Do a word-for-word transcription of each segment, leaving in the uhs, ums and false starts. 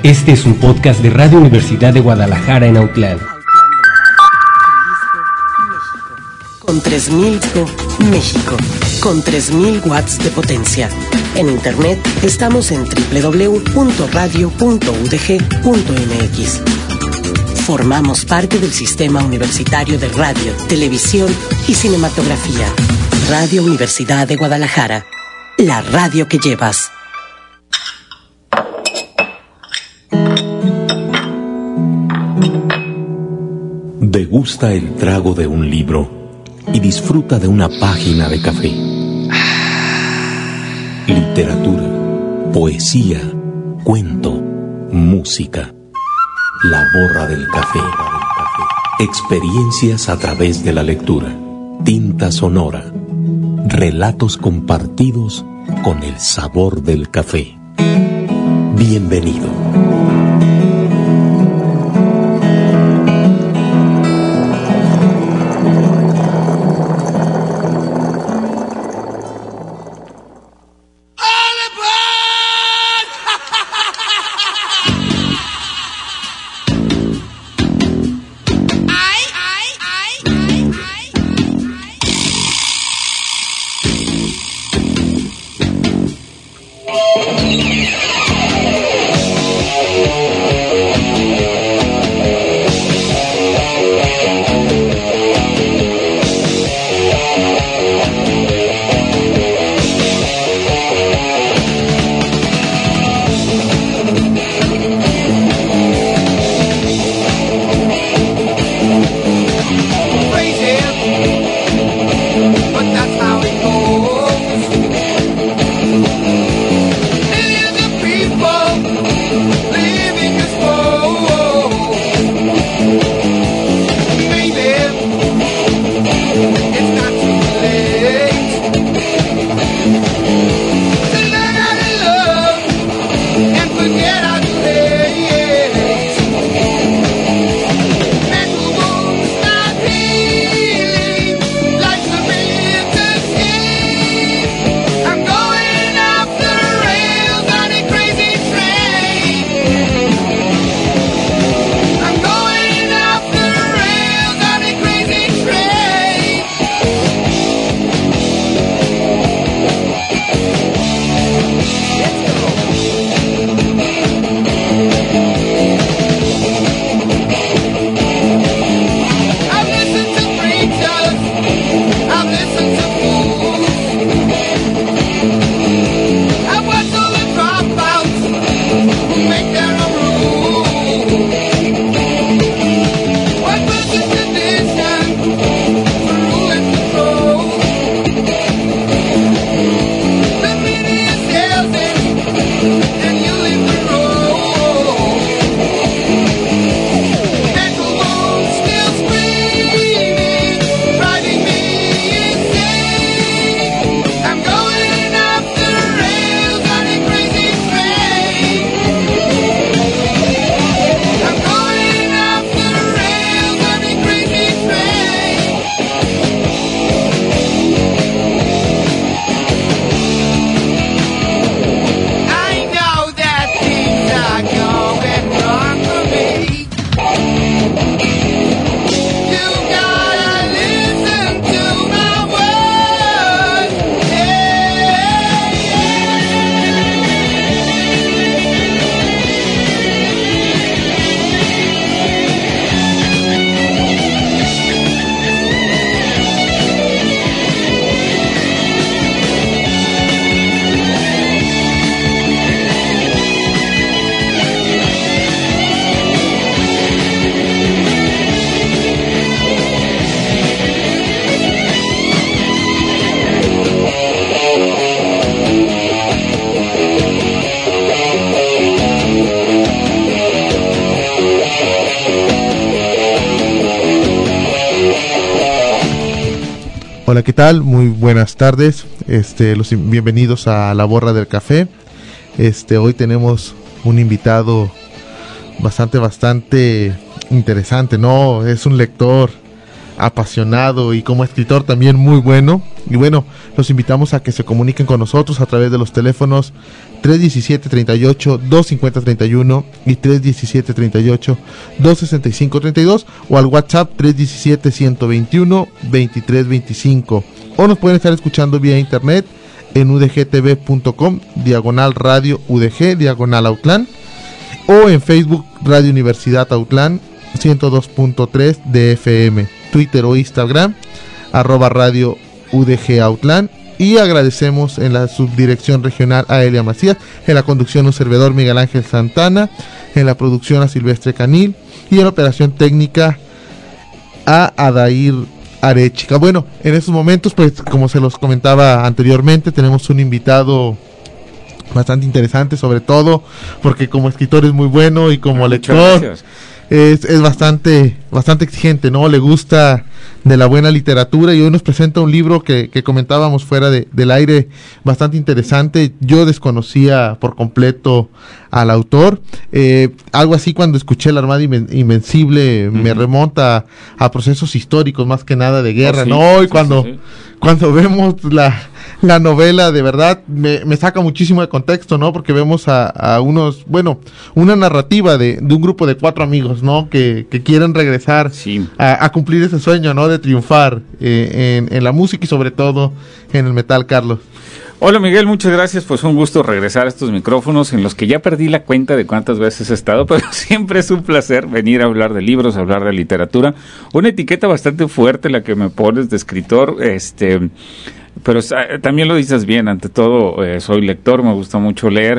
Este es un podcast de Radio Universidad de Guadalajara en Autlán. Con tres mil México, con tres mil watts de potencia. En internet estamos en doble u doble u doble u punto radio punto u d g punto m x. Formamos parte del Sistema Universitario de Radio, Televisión y Cinematografía. Radio Universidad de Guadalajara, la radio que llevas. Degusta el trago de un libro y disfruta de una página de café. Literatura, poesía, cuento, música. La borra del café. Experiencias a través de la lectura. Tinta sonora. Relatos compartidos con el sabor del café. Bienvenido. Hola, ¿qué tal? Muy buenas tardes. Este, los bienvenidos a La Borra del Café. Este, hoy tenemos un invitado bastante, bastante interesante, ¿no? Es un lector apasionado y como escritor también muy bueno. Y bueno, los invitamos a que se comuniquen con nosotros a través de los teléfonos tres diecisiete, treinta y ocho, doscientos cincuenta, treinta y uno y tres diecisiete, treinta y ocho, doscientos sesenta y cinco, treinta y dos, o al WhatsApp tres diecisiete, ciento veintiuno, veintitrés veinticinco, o nos pueden estar escuchando vía internet en udgtv.com, diagonal radio UDG, diagonal Autlán, o en Facebook Radio Universidad Autlán ciento dos punto tres de F M, Twitter o Instagram arroba radio UDG Autlán. Y agradecemos en la subdirección regional a Elia Macías, en la conducción un servidor Miguel Ángel Santana, en la producción a Silvestre Canil y en la operación técnica a Adair Arechica. Bueno, en estos momentos, pues como se los comentaba anteriormente, tenemos un invitado bastante interesante, sobre todo porque como escritor es muy bueno y como lector es, es bastante bastante exigente, ¿no? Le gusta de la buena literatura y hoy nos presenta un libro que, que comentábamos fuera de, del aire, bastante interesante. Yo desconocía por completo al autor, eh, algo así cuando escuché La Armada Inven- Invencible, uh-huh. me remonta a, a procesos históricos más que nada de guerra, oh, sí, ¿no? Y sí, cuando, sí, sí. cuando vemos la, la novela, de verdad, me, me saca muchísimo de contexto, ¿no? Porque vemos a, a unos, bueno, una narrativa de, de un grupo de cuatro amigos, ¿no? Que, que quieren regresar sí. a, a cumplir ese sueño, ¿no? De triunfar eh, en, en la música y sobre todo en el metal, Carlos. Hola Miguel, muchas gracias, pues un gusto regresar a estos micrófonos en los que ya perdí la cuenta de cuántas veces he estado, pero siempre es un placer venir a hablar de libros, a hablar de literatura. Una etiqueta bastante fuerte la que me pones de escritor, este, pero eh, también lo dices bien, ante todo eh, soy lector, me gusta mucho leer.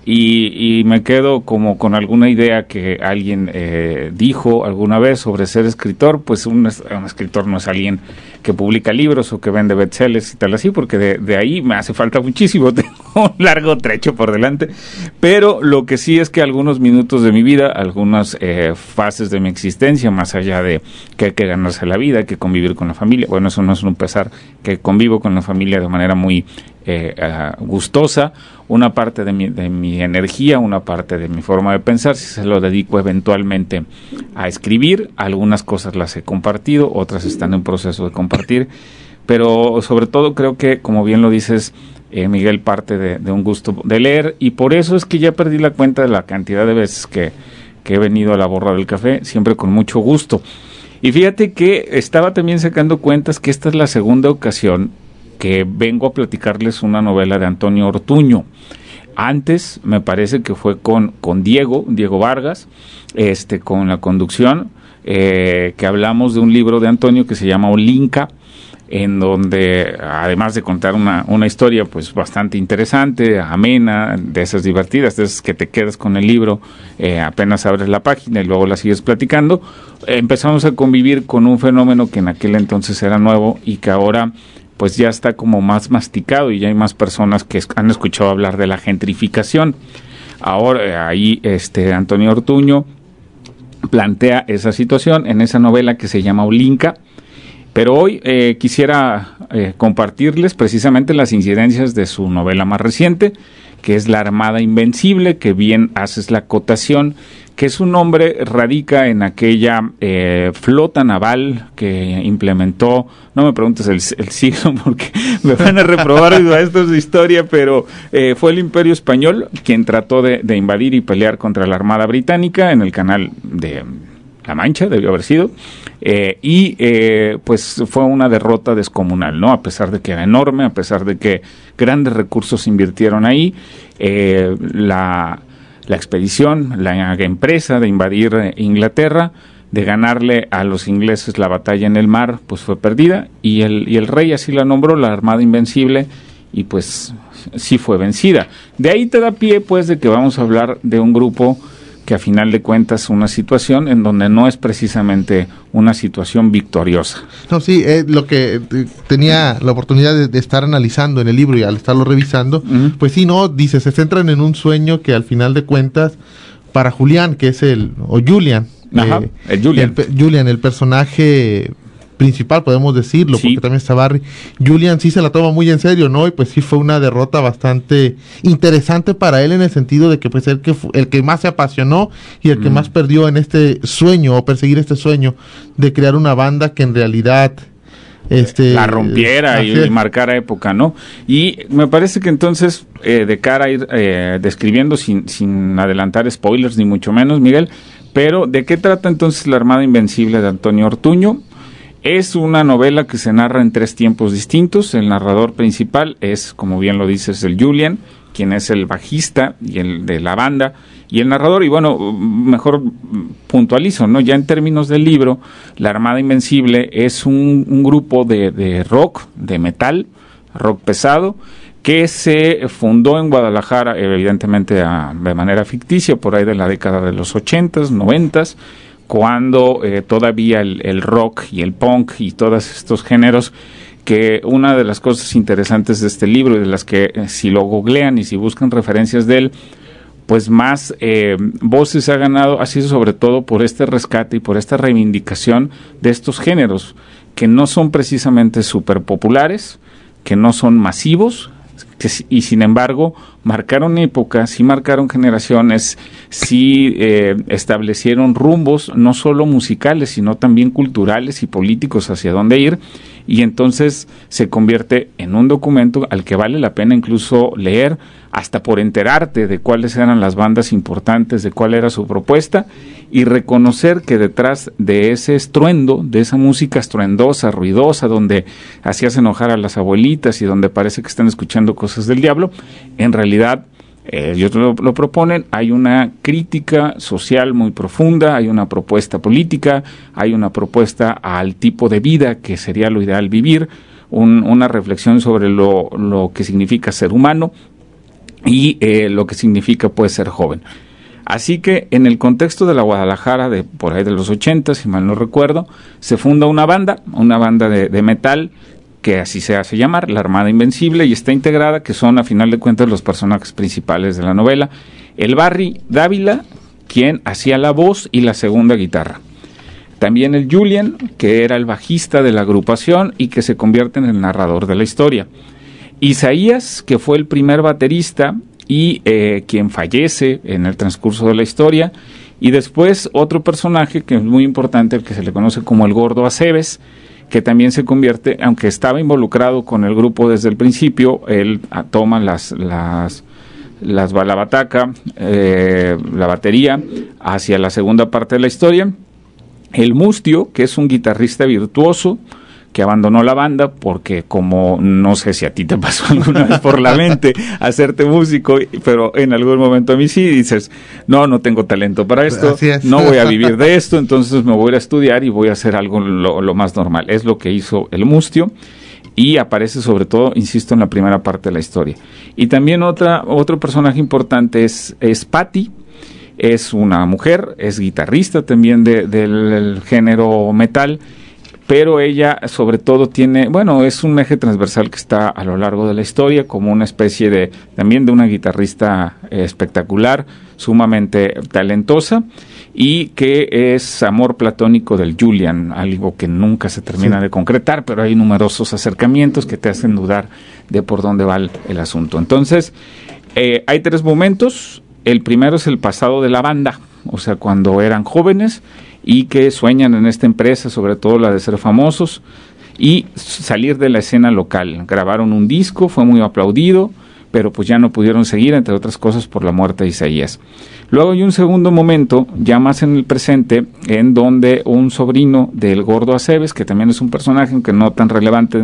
Y, y me quedo como con alguna idea que alguien eh, dijo alguna vez sobre ser escritor. Pues un, un escritor no es alguien que publica libros o que vende bestsellers y tal así, porque de, de ahí me hace falta muchísimo, tengo un largo trecho por delante, pero lo que sí es que algunos minutos de mi vida, algunas eh, fases de mi existencia, más allá de que hay que ganarse la vida, hay que convivir con la familia, bueno, eso no es un pesar, que convivo con la familia de manera muy eh, uh, gustosa. Una parte de mi, de mi energía, una parte de mi forma de pensar, si se lo dedico eventualmente a escribir. Algunas cosas las he compartido, otras están en proceso de compartir, pero sobre todo creo que, como bien lo dices, eh, Miguel, parte de, de un gusto de leer, y por eso es que ya perdí la cuenta de la cantidad de veces que, que he venido a la Borra del Café, siempre con mucho gusto. Y fíjate que estaba también sacando cuentas que esta es la segunda ocasión que vengo a platicarles una novela de Antonio Ortuño. Antes me parece que fue con, con Diego, Diego Vargas, este, con la conducción, eh, que hablamos de un libro de Antonio que se llama Olinka, en donde, además de contar una, una historia pues bastante interesante, amena, de esas divertidas, de esas que te quedas con el libro, eh, apenas abres la página y luego la sigues platicando, eh, empezamos a convivir con un fenómeno que en aquel entonces era nuevo y que ahora pues ya está como más masticado y ya hay más personas que han escuchado hablar de la gentrificación. Ahora ahí este Antonio Ortuño plantea esa situación en esa novela que se llama Olinka, pero hoy eh, quisiera eh, compartirles precisamente las incidencias de su novela más reciente, que es La Armada Invencible, que bien haces la acotación, que su nombre radica en aquella eh, flota naval que implementó, no me preguntes el, el siglo porque me van a reprobar esto de historia, pero eh, fue el Imperio Español quien trató de, de invadir y pelear contra la Armada Británica en el canal de La Mancha, debió haber sido, eh, y eh, pues fue una derrota descomunal, ¿no? A pesar de que era enorme, a pesar de que grandes recursos se invirtieron ahí, eh, la... la expedición, la empresa de invadir Inglaterra, de ganarle a los ingleses la batalla en el mar, pues fue perdida, y el, y el rey así la nombró, la Armada Invencible, y pues sí fue vencida. De ahí te da pie pues de que vamos a hablar de un grupo que a final de cuentas una situación en donde no es precisamente una situación victoriosa. No, sí, eh, lo que eh, tenía la oportunidad de, de estar analizando en el libro y al estarlo revisando, uh-huh. pues sí, no, dice, se centran en un sueño que al final de cuentas, para Julián, que es el, o Julian, Ajá, eh, el Julian. El, Julian, el personaje principal, podemos decirlo, sí. porque también está Barry. Julian sí se la toma muy en serio, ¿no? Y pues sí fue una derrota bastante interesante para él en el sentido de que pues el que, el que más se apasionó y el que mm. más perdió en este sueño o perseguir este sueño de crear una banda que en realidad este la rompiera y, y marcara época, ¿no? Y me parece que entonces eh, de cara a ir eh, describiendo sin, sin adelantar spoilers ni mucho menos, Miguel, pero ¿de qué trata entonces La Armada Invencible de Antonio Ortuño? Es una novela que se narra en tres tiempos distintos. El narrador principal es, como bien lo dices, el Julian, quien es el bajista y el de la banda, y el narrador, y bueno, mejor puntualizo, ¿no? Ya en términos del libro, La Armada Invencible es un, un grupo de, de rock, de metal, rock pesado, que se fundó en Guadalajara, evidentemente a, de manera ficticia, por ahí de la década de los ochentas, noventas, cuando eh, todavía el, el rock y el punk y todos estos géneros, que una de las cosas interesantes de este libro y de las que eh, si lo googlean y si buscan referencias de él, pues más eh, voces ha ganado, ha sido sobre todo por este rescate y por esta reivindicación de estos géneros, que no son precisamente súper populares, que no son masivos, que, y sin embargo marcaron épocas, sí marcaron generaciones, sí eh, establecieron rumbos, no solo musicales, sino también culturales y políticos hacia dónde ir, y entonces se convierte en un documento al que vale la pena incluso leer, hasta por enterarte de cuáles eran las bandas importantes, de cuál era su propuesta, y reconocer que detrás de ese estruendo, de esa música estruendosa, ruidosa, donde hacías enojar a las abuelitas y donde parece que están escuchando cosas del diablo, en realidad, eh, ellos lo, lo proponen, hay una crítica social muy profunda, hay una propuesta política, hay una propuesta al tipo de vida que sería lo ideal vivir, un, una reflexión sobre lo, lo que significa ser humano, y eh, lo que significa pues ser joven. Así que en el contexto de la Guadalajara de por ahí de los ochenta, si mal no recuerdo, se funda una banda, una banda de, de metal, que así se hace llamar, La Armada Invencible, y está integrada, que son a final de cuentas los personajes principales de la novela, el Barry Dávila, quien hacía la voz y la segunda guitarra. También el Julian, que era el bajista de la agrupación y que se convierte en el narrador de la historia. Isaías, que fue el primer baterista y eh, quien fallece en el transcurso de la historia, y después otro personaje que es muy importante, el que se le conoce como el Gordo Aceves, que también se convierte, aunque estaba involucrado con el grupo desde el principio, él a, toma las, las, las la bataca, eh, la batería, hacia la segunda parte de la historia. El Mustio, que es un guitarrista virtuoso, que abandonó la banda porque, como no sé si a ti te pasó alguna vez por la mente hacerte músico, pero en algún momento a mí sí, dices, no, no tengo talento para esto, no voy a vivir de esto, entonces me voy a ir a estudiar y voy a hacer algo lo, lo más normal. Es lo que hizo el Mustio, y aparece sobre todo, insisto, en la primera parte de la historia. Y también otra otro personaje importante es, es Patty. Es una mujer, es guitarrista también de, del género metal, pero ella sobre todo tiene, bueno, es un eje transversal que está a lo largo de la historia, como una especie de, también de una guitarrista eh, espectacular, sumamente talentosa, y que es amor platónico del Julian, algo que nunca se termina sí. de concretar, pero hay numerosos acercamientos que te hacen dudar de por dónde va el, el asunto. Entonces, eh, hay tres momentos. El primero es el pasado de la banda, o sea, cuando eran jóvenes y que sueñan en esta empresa, sobre todo la de ser famosos, y salir de la escena local. Grabaron un disco, fue muy aplaudido, pero pues ya no pudieron seguir, entre otras cosas, por la muerte de Isaías. Luego hay un segundo momento, ya más en el presente, en donde un sobrino del Gordo Aceves, que también es un personaje, aunque no tan relevante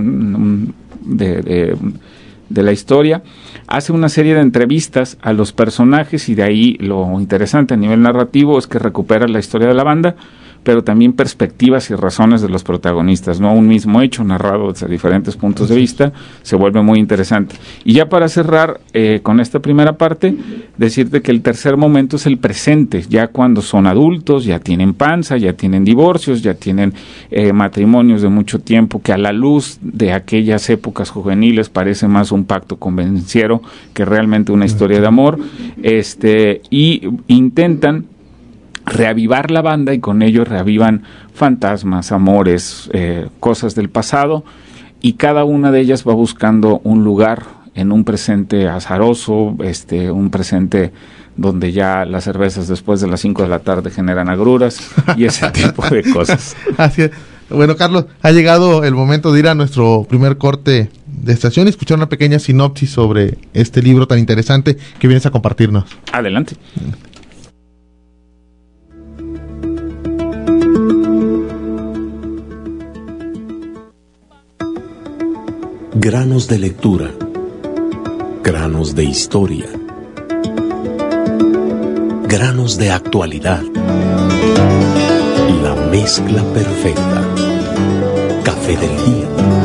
de, de, de la historia, hace una serie de entrevistas a los personajes, y de ahí lo interesante a nivel narrativo es que recupera la historia de la banda, pero también perspectivas y razones de los protagonistas, no un mismo hecho narrado desde diferentes puntos de vista, se vuelve muy interesante. Y ya para cerrar eh, con esta primera parte, decirte que el tercer momento es el presente, ya cuando son adultos, ya tienen panza, ya tienen divorcios, ya tienen eh, matrimonios de mucho tiempo, que a la luz de aquellas épocas juveniles parece más un pacto convenciero que realmente una historia de amor, este y intentan reavivar la banda, y con ello reavivan fantasmas, amores, eh, cosas del pasado, y cada una de ellas va buscando un lugar en un presente azaroso, este, un presente donde ya las cervezas después de las cinco de la tarde generan agruras y ese tipo de cosas. Así es. Bueno, Carlos, ha llegado el momento de ir a nuestro primer corte de estación y escuchar una pequeña sinopsis sobre este libro tan interesante que vienes a compartirnos. Adelante. Granos de lectura, granos de historia, granos de actualidad. La mezcla perfecta. Café del día.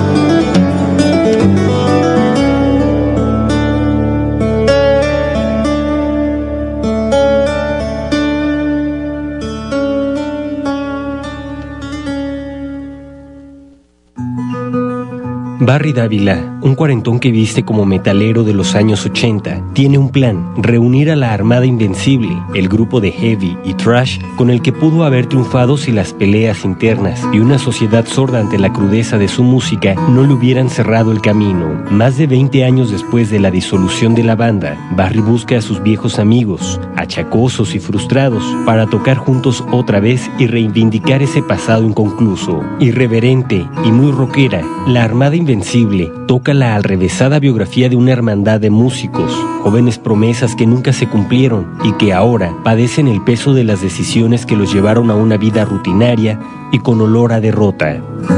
Barry Dávila, un cuarentón que viste como metalero de los años ochenta, tiene un plan: reunir a la Armada Invencible, el grupo de heavy y thrash con el que pudo haber triunfado si las peleas internas y una sociedad sorda ante la crudeza de su música no le hubieran cerrado el camino. Más de veinte años después de la disolución de la banda, Barry busca a sus viejos amigos, achacosos y frustrados, para tocar juntos otra vez y reivindicar ese pasado inconcluso. Irreverente y muy rockera, la Armada Invencible toca la alrevesada biografía de una hermandad de músicos, jóvenes promesas que nunca se cumplieron y que ahora padecen el peso de las decisiones que los llevaron a una vida rutinaria y con olor a derrota.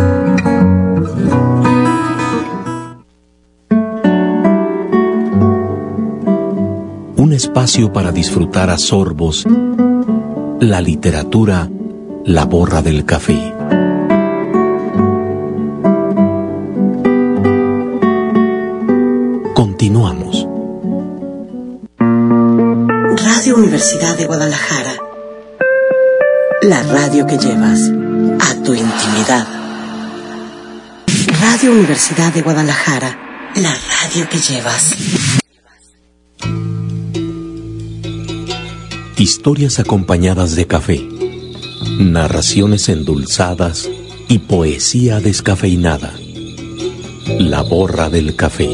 Un espacio para disfrutar a sorbos la literatura, la borra del café. Continuamos. Radio Universidad de Guadalajara. La radio que llevas a tu intimidad. Radio Universidad de Guadalajara. La radio que llevas. Historias acompañadas de café, narraciones endulzadas y poesía descafeinada. La borra del café.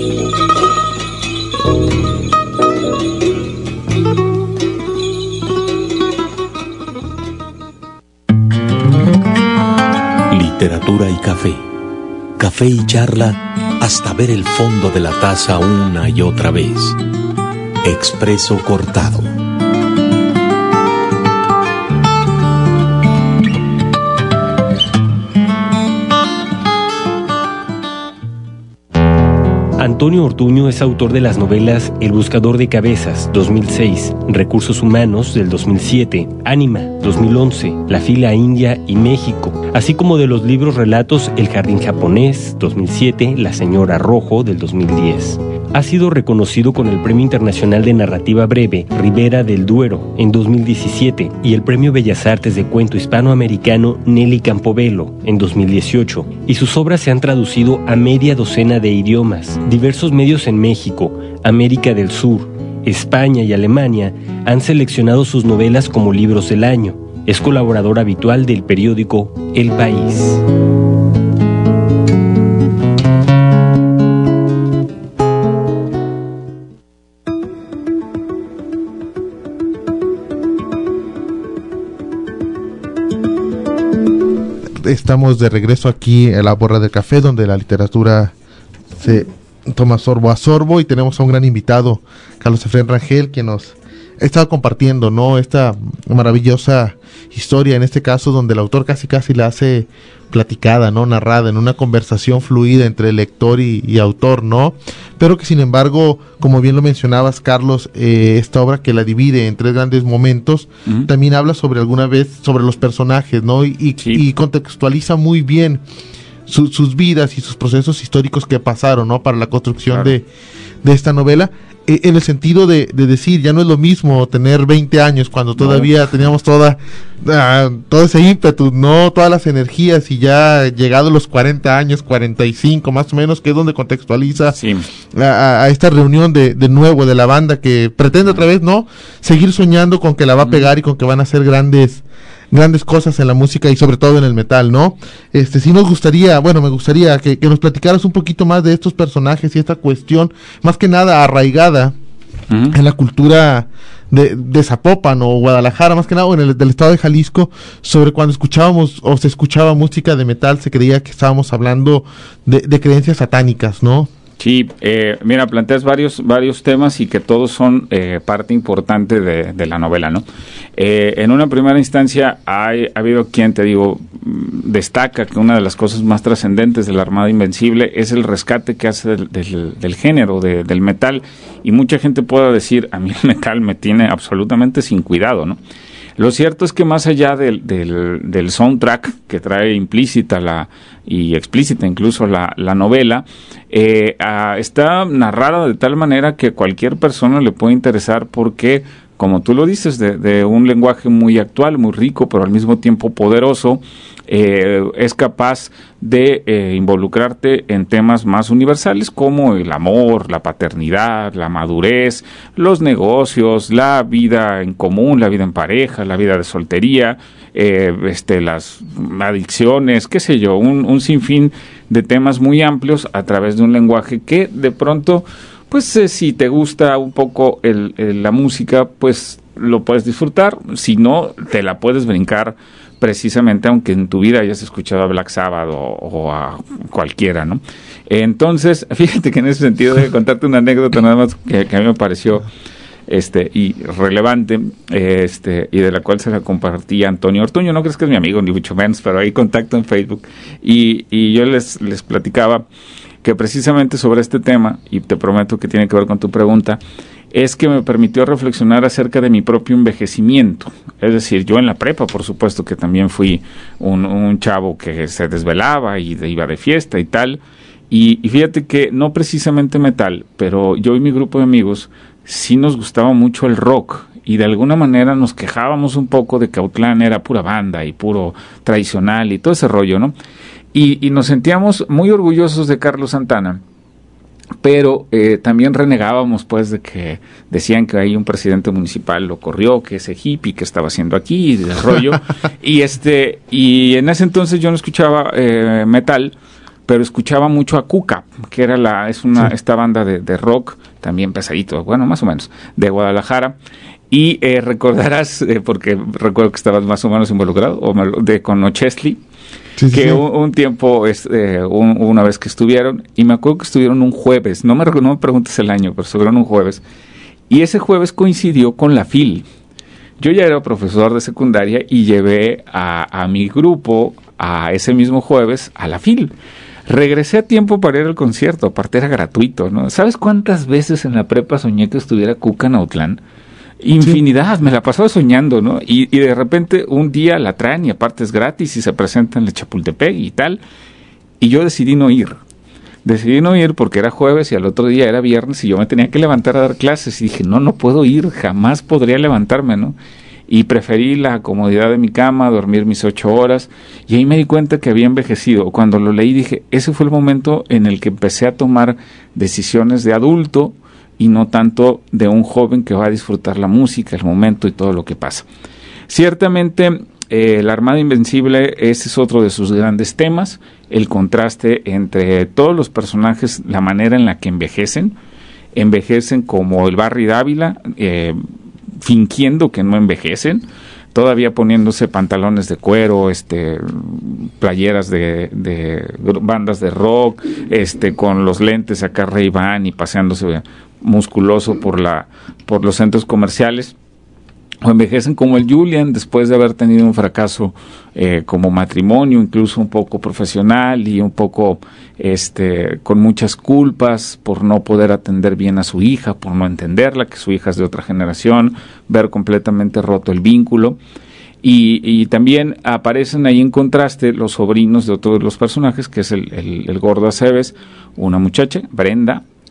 Literatura y café. Café y charla hasta ver el fondo de la taza una y otra vez. Expreso cortado. Antonio Ortuño es autor de las novelas El Buscador de Cabezas, dos mil seis, Recursos Humanos, del dos mil siete, Ánima, dos mil once, La Fila India y México, así como de los libros relatos El Jardín Japonés, dos mil siete, La Señora Rojo, del dos mil diez. Ha sido reconocido con el Premio Internacional de Narrativa Breve Ribera del Duero en dos mil diecisiete y el Premio Bellas Artes de Cuento Hispanoamericano Nelly Campobello en dos mil dieciocho, y sus obras se han traducido a media docena de idiomas. Diversos medios en México, América del Sur, España y Alemania han seleccionado sus novelas como libros del año. Es colaborador habitual del periódico El País. Estamos de regreso aquí en la borra del café, donde la literatura se toma sorbo a sorbo, y tenemos a un gran invitado, Carlos Efraín Rangel, quien nos ha estado compartiendo, ¿no?, esta maravillosa historia, en este caso donde el autor casi casi la hace platicada, ¿no?, narrada, en una conversación fluida entre lector y, y autor, ¿no?, pero que sin embargo, como bien lo mencionabas, Carlos, eh, esta obra que la divide en tres grandes momentos, uh-huh. también habla sobre alguna vez, sobre los personajes, ¿no?, y, y, sí. y contextualiza muy bien su, sus vidas y sus procesos históricos que pasaron, ¿no?, para la construcción claro. de de esta novela, eh, en el sentido de, de decir, ya no es lo mismo tener veinte años cuando todavía no. teníamos toda uh, todo ese ímpetu, no todas las energías, y ya llegado los cuarenta años, cuarenta y cinco más o menos, que es donde contextualiza sí. a, a esta reunión de, de nuevo de la banda que pretende otra vez, ¿no?, seguir soñando con que la va a pegar y con que van a hacer grandes grandes cosas en la música y sobre todo en el metal, ¿no? Este, sí nos gustaría, bueno, me gustaría que, que nos platicaras un poquito más de estos personajes y esta cuestión, más que nada arraigada uh-huh. en la cultura de, de Zapopan o Guadalajara, más que nada, o en el del estado de Jalisco, sobre cuando escuchábamos o se escuchaba música de metal, se creía que estábamos hablando de, de creencias satánicas, ¿no? Sí, eh, mira, planteas varios varios temas y que todos son eh, parte importante de, de la novela, ¿no? Eh, en una primera instancia hay, ha habido quien, te digo, destaca que una de las cosas más trascendentes de la Armada Invencible es el rescate que hace del, del, del género, de, del metal, y mucha gente puede decir, a mí el metal me tiene absolutamente sin cuidado, ¿no? Lo cierto es que más allá del, del, del soundtrack que trae implícita la y explícita incluso la, la novela, eh, a, está narrada de tal manera que cualquier persona le puede interesar porque, como tú lo dices, de, de un lenguaje muy actual, muy rico, pero al mismo tiempo poderoso, eh, es capaz de eh, involucrarte en temas más universales como el amor, la paternidad, la madurez, los negocios, la vida en común, la vida en pareja, la vida de soltería, eh, este, las adicciones, qué sé yo, un, un sinfín de temas muy amplios a través de un lenguaje que de pronto, pues eh, si te gusta un poco el, el, la música, pues lo puedes disfrutar, si no, te la puedes brincar precisamente aunque en tu vida hayas escuchado a Black Sabbath o, o a cualquiera, ¿no? Entonces, fíjate que en ese sentido de contarte una anécdota nada más que, que a mí me pareció este y relevante, este y de la cual se la compartí a Antonio Ortuño. No crees que es mi amigo, ni mucho menos, pero hay contacto en Facebook. Y, y yo les, les platicaba que precisamente sobre este tema, y te prometo que tiene que ver con tu pregunta, es que me permitió reflexionar acerca de mi propio envejecimiento. Es decir, yo en la prepa, por supuesto, que también fui un, un chavo que se desvelaba y de, iba de fiesta y tal. Y, y fíjate que no precisamente metal, pero yo y mi grupo de amigos sí nos gustaba mucho el rock. Y de alguna manera nos quejábamos un poco de que Autlán era pura banda y puro tradicional y todo ese rollo, ¿no? Y, y nos sentíamos muy orgullosos de Carlos Santana, pero eh, también renegábamos pues de que decían que ahí un presidente municipal lo corrió, que ese hippie que estaba haciendo aquí y de rollo. y este y en ese entonces yo no escuchaba eh, metal, pero escuchaba mucho a Cuca, que era la es una sí. esta banda de, de rock también pesadito, bueno, más o menos, de Guadalajara. Y eh, recordarás, eh, porque recuerdo que estabas más o menos involucrado, o de con Ochesli, sí, que sí. Un, un tiempo, es, eh, un, una vez que estuvieron, y me acuerdo que estuvieron un jueves, no me, no me preguntes el año, pero estuvieron un jueves, y ese jueves coincidió con la F I L. Yo ya era profesor de secundaria y llevé a, a mi grupo a ese mismo jueves a la F I L. Regresé a tiempo para ir al concierto, aparte era gratuito, ¿no? ¿Sabes cuántas veces en la prepa soñé que estuviera Cuca en Autlán? Infinidad, sí. Me la pasaba soñando, ¿no? Y, y de repente un día la traen y aparte es gratis y se presenta en el Chapultepec y tal. Y yo decidí no ir. Decidí no ir porque era jueves y al otro día era viernes y yo me tenía que levantar a dar clases. Y dije, no, no puedo ir, jamás podría levantarme, ¿no? Y preferí la comodidad de mi cama, dormir mis ocho horas. Y ahí me di cuenta que había envejecido. Cuando lo leí dije, ese fue el momento en el que empecé a tomar decisiones de adulto y no tanto de un joven que va a disfrutar la música, el momento y todo lo que pasa. Ciertamente, eh, la Armada Invencible, ese es otro de sus grandes temas, el contraste entre todos los personajes, la manera en la que envejecen, envejecen como el Barry Dávila, eh, fingiendo que no envejecen, todavía poniéndose pantalones de cuero, este, playeras de, de bandas de rock, este, con los lentes acá Ray-Ban y paseándose musculoso por la por los centros comerciales, o envejecen como el Julian después de haber tenido un fracaso eh, como matrimonio, incluso un poco profesional y un poco este con muchas culpas por no poder atender bien a su hija, por no entenderla, que su hija es de otra generación, ver completamente roto el vínculo. Y, y también aparecen ahí en contraste los sobrinos de otro de los personajes, que es el, el, el gordo Aceves, una muchacha, Brenda,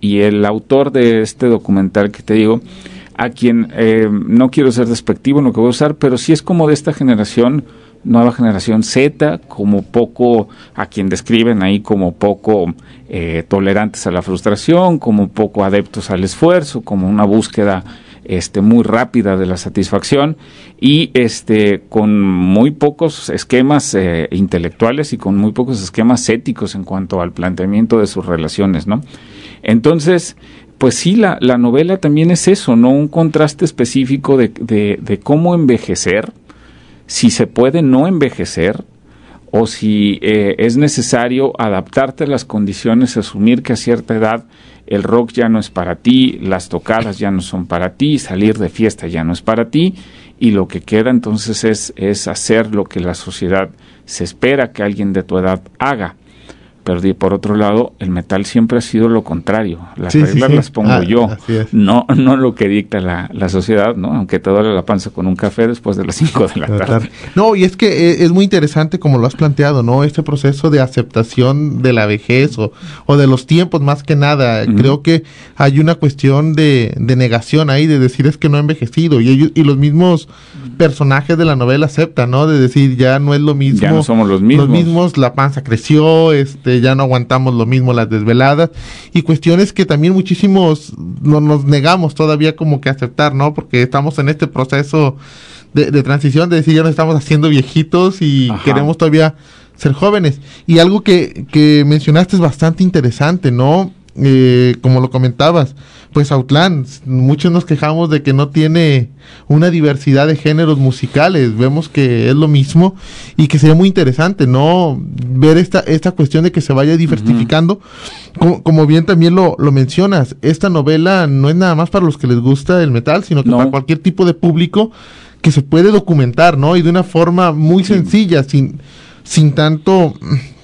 y el autor de este documental que te digo, a quien eh, no quiero ser despectivo en lo que voy a usar, pero sí es como de esta generación, nueva generación Z, como poco, a quien describen ahí como poco eh, tolerantes a la frustración, como poco adeptos al esfuerzo, como una búsqueda este muy rápida de la satisfacción y este con muy pocos esquemas eh, intelectuales y con muy pocos esquemas éticos en cuanto al planteamiento de sus relaciones, ¿no? Entonces, pues sí, la, la novela también es eso, ¿no? Un contraste específico de, de, de cómo envejecer, si se puede no envejecer, o si eh, es necesario adaptarte a las condiciones, asumir que a cierta edad el rock ya no es para ti, las tocadas ya no son para ti, salir de fiesta ya no es para ti, y lo que queda entonces es, es hacer lo que la sociedad se espera que alguien de tu edad haga. Pero por otro lado, el metal siempre ha sido lo contrario. Las sí, reglas sí, sí. las pongo ah, yo, no no lo que dicta la, la sociedad, ¿no? Aunque te duele la panza con un café después de las cinco de la tarde. No, y es que es muy interesante como lo has planteado, ¿no? Este proceso de aceptación de la vejez o, o de los tiempos más que nada. Uh-huh. Creo que hay una cuestión de, de negación ahí, de decir es que no ha envejecido. Y ellos, y los mismos personajes de la novela aceptan, ¿no? De decir ya no es lo mismo. Ya no somos los mismos. Los mismos, la panza creció, este ya no aguantamos lo mismo las desveladas y cuestiones que también muchísimos no, nos negamos todavía como que aceptar, ¿no? Porque estamos en este proceso de, de transición, de decir ya nos estamos haciendo viejitos y Ajá. queremos todavía ser jóvenes. Y algo que, que mencionaste es bastante interesante, ¿no? Eh, como lo comentabas, pues Autlán, muchos nos quejamos de que no tiene una diversidad de géneros musicales, vemos que es lo mismo y que sería muy interesante, ¿no? Ver esta esta cuestión de que se vaya diversificando, uh-huh. como, como bien también lo, lo mencionas, esta novela no es nada más para los que les gusta el metal, sino que no. para cualquier tipo de público que se puede documentar, ¿no? Y de una forma muy sí. sencilla, sin, sin tanto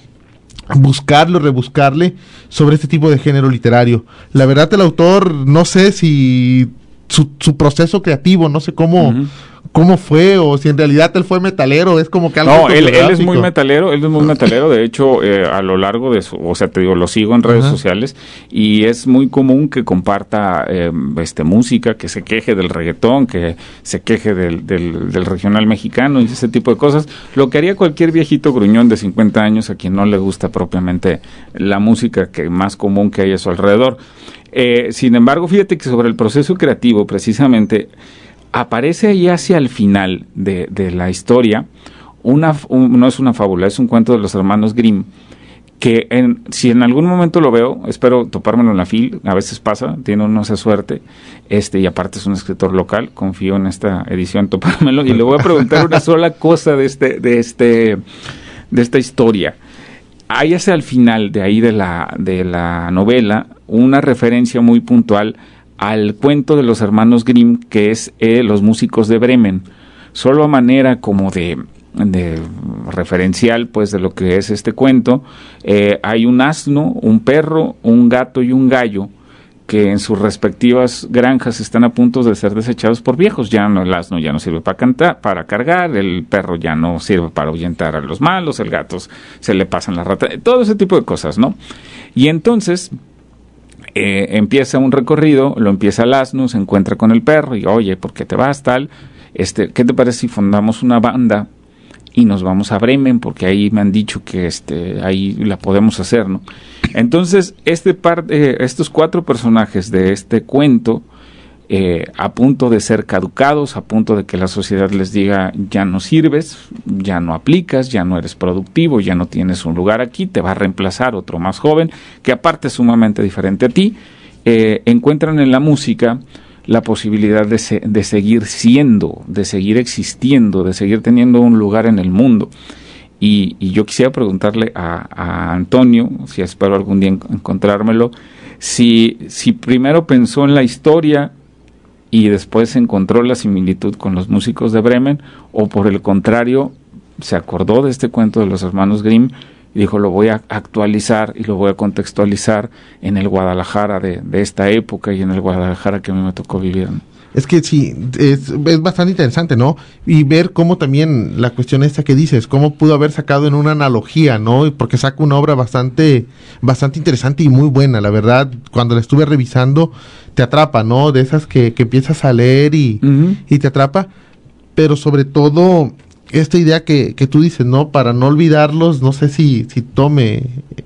buscarlo, rebuscarle sobre este tipo de género literario. La verdad, el autor, no sé si su, su proceso creativo, no sé cómo, uh-huh. cómo fue, o si en realidad él fue metalero, es como que algo... No, él, él es muy metalero, él es muy metalero, de hecho, eh, a lo largo de su, o sea, te digo, lo sigo en redes uh-huh. sociales, y es muy común que comparta eh, este música, que se queje del reggaetón, que se queje del, del, del regional mexicano, y ese tipo de cosas, lo que haría cualquier viejito gruñón de cincuenta años a quien no le gusta propiamente la música que más común que hay a su alrededor. Eh, sin embargo, fíjate que sobre el proceso creativo, precisamente, aparece ahí hacia el final de, de la historia, una, un, no es una fábula, es un cuento de los hermanos Grimm, que en, si en algún momento lo veo, espero topármelo en la fil, a veces pasa, tiene uno esa suerte, este y aparte es un escritor local, confío en esta edición topármelo, y le voy a preguntar una sola cosa de este, de este, de esta historia. Hay hacia el final de ahí de la, de la novela una referencia muy puntual al cuento de los hermanos Grimm, que es eh, Los músicos de Bremen, solo a manera como de, de referencial pues de lo que es este cuento. Eh, hay un asno, un perro, un gato y un gallo que en sus respectivas granjas están a punto de ser desechados por viejos. Ya no, el asno ya no sirve para cantar, para cargar, el perro ya no sirve para ahuyentar a los malos, el gato se le pasan las ratas, todo ese tipo de cosas, ¿no? Y entonces eh, empieza un recorrido, lo empieza el asno, se encuentra con el perro y oye, ¿por qué te vas tal? Este, ¿qué te parece si fundamos una banda y nos vamos a Bremen? Porque ahí me han dicho que este, ahí la podemos hacer, ¿no? Entonces, este par, eh, estos cuatro personajes de este cuento, eh, a punto de ser caducados, a punto de que la sociedad les diga, ya no sirves, ya no aplicas, ya no eres productivo, ya no tienes un lugar aquí, te va a reemplazar otro más joven, que aparte es sumamente diferente a ti, eh, encuentran en la música la posibilidad de, se, de seguir siendo, de seguir existiendo, de seguir teniendo un lugar en el mundo. Y, y yo quisiera preguntarle a, a Antonio, si espero algún día encontrármelo, si, si primero pensó en la historia y después encontró la similitud con los músicos de Bremen, o por el contrario, se acordó de este cuento de los hermanos Grimm y dijo, lo voy a actualizar y lo voy a contextualizar en el Guadalajara de, de esta época y en el Guadalajara que a mí me tocó vivir. Es que sí, es, es bastante interesante, ¿no? Y ver cómo también la cuestión esta que dices, cómo pudo haber sacado en una analogía, ¿no? Porque saca una obra bastante, bastante interesante y muy buena, la verdad. Cuando la estuve revisando, te atrapa, ¿no? De esas que, que empiezas a leer y, uh-huh. y te atrapa. Pero sobre todo, esta idea que, que tú dices, ¿no? Para no olvidarlos, no sé si, si tome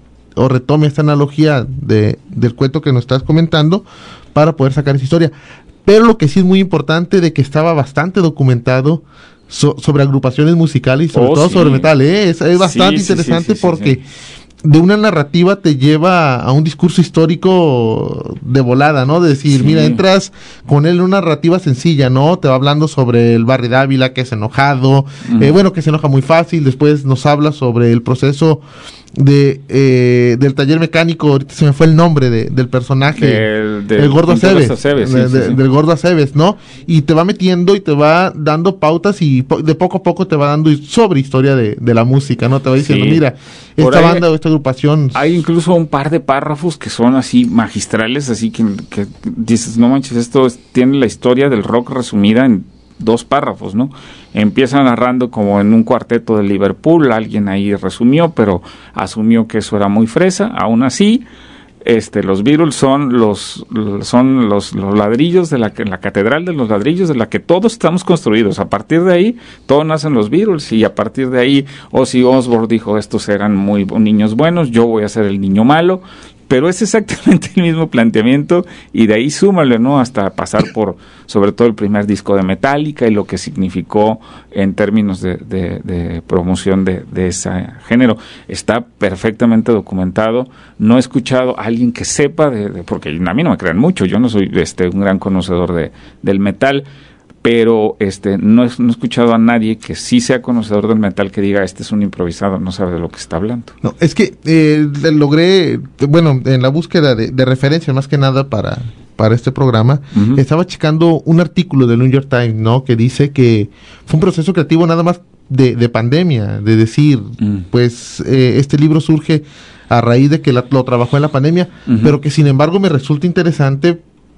o retome esta analogía de, del cuento que nos estás comentando para poder sacar esa historia. Pero lo que sí es muy importante de que estaba bastante documentado so, sobre agrupaciones musicales y sobre oh, todo sí. sobre metal, ¿eh? Es, es bastante sí, interesante sí, sí, sí, porque sí, sí. de una narrativa te lleva a un discurso histórico de volada, ¿no? De decir, sí. mira, entras con él en una narrativa sencilla, ¿no? Te va hablando sobre el Barry Dávila, que es enojado, uh-huh. eh, bueno, que se enoja muy fácil, después nos habla sobre el proceso de eh, del taller mecánico, ahorita se me fue el nombre de, del personaje, del, del el Gordo Aceves, Aceves sí, de, sí, de, sí. del Gordo Aceves, ¿no? Y te va metiendo y te va dando pautas y po- de poco a poco te va dando sobre historia de, de la música, ¿no? Te va diciendo, sí. mira, esta ahí, banda o esta agrupación. Hay incluso un par de párrafos que son así magistrales, así que, que dices, no manches, esto es, tiene la historia del rock resumida en dos párrafos, ¿no? Empieza narrando como en un cuarteto de Liverpool, alguien ahí resumió, pero asumió que eso era muy fresa, aún así, este, los Beatles son los, son los, los ladrillos de la, la catedral de los ladrillos de la que todos estamos construidos, a partir de ahí, todos nacen los Beatles, y a partir de ahí, Ozzy Osbourne dijo, estos eran muy niños buenos, yo voy a ser el niño malo, pero es exactamente el mismo planteamiento y de ahí súmale, ¿no? Hasta pasar por, sobre todo el primer disco de Metallica y lo que significó en términos de, de, de promoción de, de ese género. Está perfectamente documentado. No he escuchado a alguien que sepa, de, de porque a mí no me crean mucho, yo no soy este un gran conocedor de, del metal, pero este no he, no he escuchado a nadie que sí sea conocedor del metal que diga, este es un improvisado, no sabe de lo que está hablando. No, es que eh, logré, bueno, en la búsqueda de, de referencia más que nada para, para este programa, uh-huh. estaba checando un artículo del New York Times, ¿no? Que dice que fue un proceso creativo nada más de, de pandemia, de decir, uh-huh. pues eh, este libro surge a raíz de que la, lo trabajó en la pandemia, uh-huh. pero que sin embargo me resulta interesante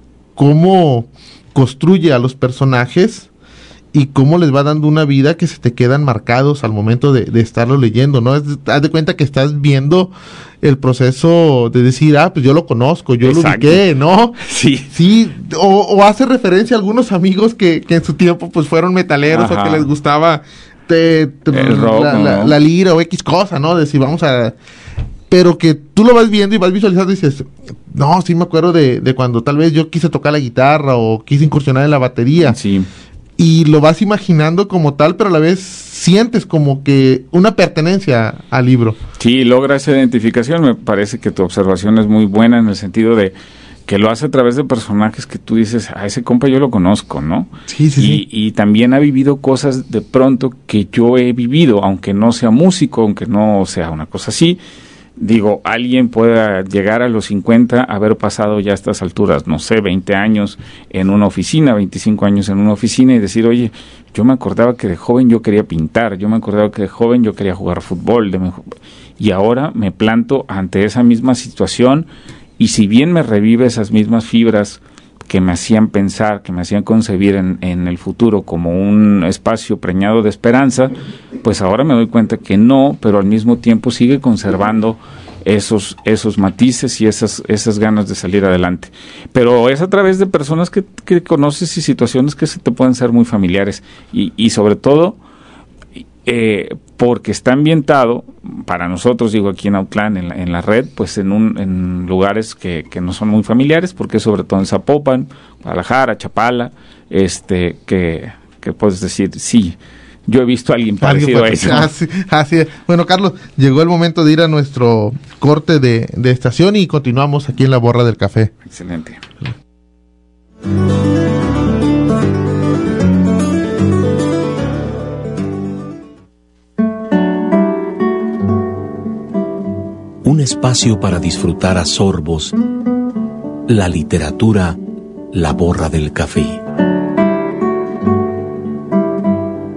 cómo construye a los personajes y cómo les va dando una vida que se te quedan marcados al momento de, de estarlo leyendo, ¿no? Es, haz de cuenta que estás viendo el proceso de decir, ah, pues yo lo conozco, yo Exacto. lo ubiqué, ¿no? Sí. Sí, o, o hace referencia a algunos amigos que, que en su tiempo pues fueron metaleros Ajá. o que les gustaba te, te, el rock, la, ¿no? la, la lira o X cosa, ¿no? Decir, vamos a... Pero que tú lo vas viendo y vas visualizando y dices, no, sí me acuerdo de, de cuando tal vez yo quise tocar la guitarra o quise incursionar en la batería. Sí. Y lo vas imaginando como tal, pero a la vez sientes como que una pertenencia al libro. Sí, logra esa identificación. Me parece que tu observación es muy buena en el sentido de que lo hace a través de personajes que tú dices, a ese compa yo lo conozco, ¿no? Sí, sí, y, sí. Y también ha vivido cosas de pronto que yo he vivido, aunque no sea músico, aunque no sea una cosa así. Digo, alguien pueda llegar a los cincuenta, haber pasado ya a estas alturas, no sé, veinte años en una oficina, veinticinco años en una oficina y decir, oye, yo me acordaba que de joven yo quería pintar, yo me acordaba que de joven yo quería jugar fútbol, de mejor, y ahora me planto ante esa misma situación y si bien me revive esas mismas fibras que me hacían pensar, que me hacían concebir en, en el futuro como un espacio preñado de esperanza, pues ahora me doy cuenta que no, pero al mismo tiempo sigue conservando esos esos matices y esas esas ganas de salir adelante. Pero es a través de personas que, que conoces y situaciones que se te pueden ser muy familiares y, y sobre todo eh, porque está ambientado para nosotros, digo aquí en Autlán, en la, en la red, pues en un en lugares que, que no son muy familiares, porque sobre todo en Zapopan, Guadalajara, Chapala, este que, que puedes decir, sí, yo he visto a alguien parecido ¿Alguien a eso. Así, así es. Bueno, Carlos, llegó el momento de ir a nuestro corte de, de estación y continuamos aquí en la Borra del Café. Excelente. Un espacio para disfrutar a sorbos la literatura, la Borra del Café.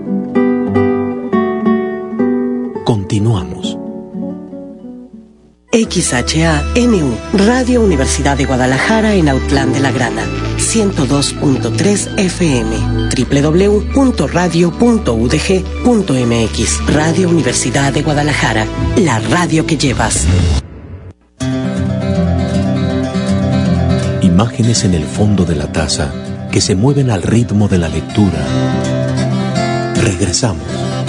Continuamos. X H A N U, Radio Universidad de Guadalajara en Autlán de la Grana, ciento dos punto tres F M, doble u doble u doble u punto radio punto u d g punto m x. Radio Universidad de Guadalajara, la radio que llevas. Imágenes en el fondo de la taza que se mueven al ritmo de la lectura. Regresamos.